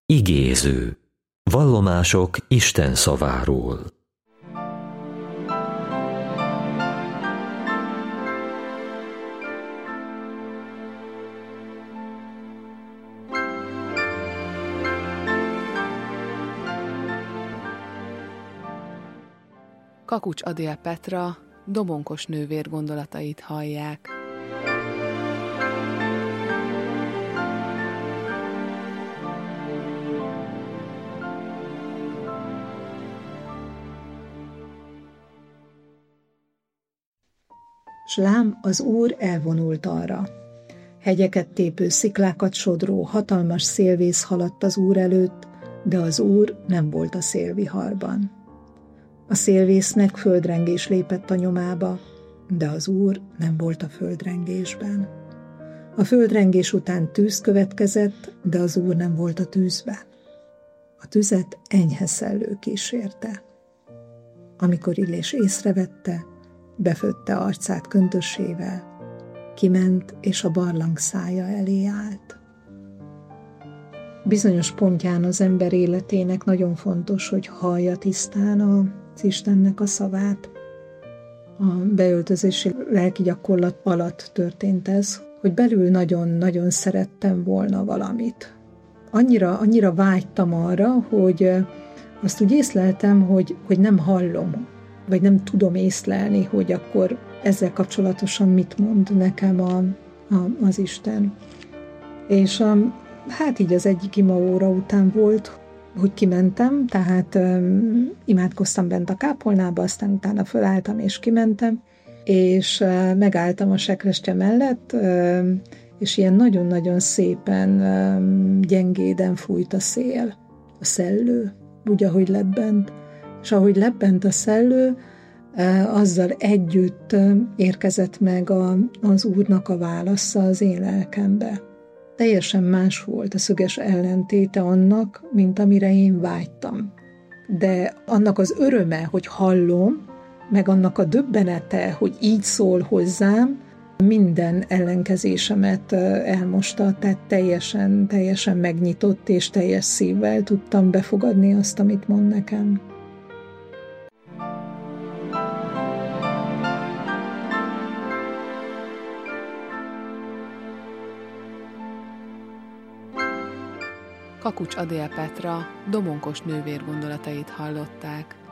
Igéző. Vallomások Isten szaváról. Kakucs Adél Petra domonkos nővér gondolatait hallják. S lám, az Úr elvonult arra. Hegyeket tépő, sziklákat sodró, hatalmas szélvész haladt az Úr előtt, de az Úr nem volt a szélviharban. A szélvésznek földrengés lépett a nyomába, de az Úr nem volt a földrengésben. A földrengés után tűz következett, de az Úr nem volt a tűzben. A tüzet enyhe szellő kísérte. Amikor Illés észrevette, befödte arcát köntösével, kiment és a barlang szája elé állt. Bizonyos pontján az ember életének nagyon fontos, hogy hallja tisztán az Istennek a szavát. A beöltözési lelki gyakorlat alatt történt ez, hogy belül nagyon-nagyon szerettem volna valamit. Annyira vágytam arra, hogy azt úgy észleltem, hogy nem hallom, vagy nem tudom észlelni, hogy akkor ezzel kapcsolatosan mit mond nekem az Isten. És hát így az egyik imaóra után volt, hogy kimentem, tehát imádkoztam bent a kápolnába, aztán utána fölálltam és kimentem, és megálltam a sekrestye mellett, és ilyen nagyon-nagyon szépen gyengéden fújt a szél, a szellő, úgy, ahogy lebbent. És ahogy lebbent a szellő, azzal együtt érkezett meg az Úrnak a válasza az én lelkembe. Teljesen más volt, a szöges ellentéte annak, mint amire én vágytam. De annak az öröme, hogy hallom, meg annak a döbbenete, hogy így szól hozzám, minden ellenkezésemet elmosta, tehát teljesen megnyitott és teljes szívvel tudtam befogadni azt, amit mond nekem. Kakucs Adél Petra domonkos nővér gondolatait hallották.